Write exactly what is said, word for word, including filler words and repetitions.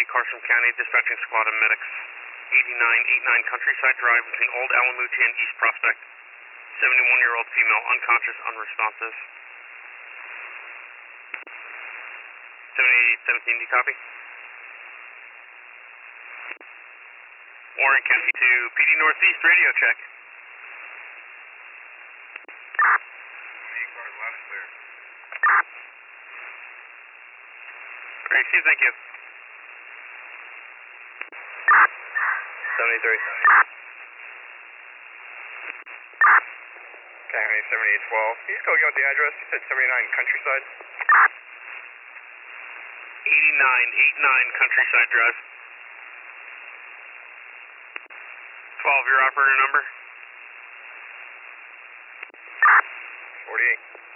Carson County, dispatching squad of medics. eighty-nine eighty-nine Countryside Drive between Old Alamuti and East Prospect. seventy-one-year-old female, unconscious, unresponsive. seventy-eight seventeen, do you copy? Warren County to P D Northeast, radio check. Great, Steve, thank you. seventy-three. County seventy-eight twelve. Can you just go again with the address? You said seventy-nine Countryside? eighty-nine eighty-nine Countryside Drive. twelve, your operator number? forty-eight.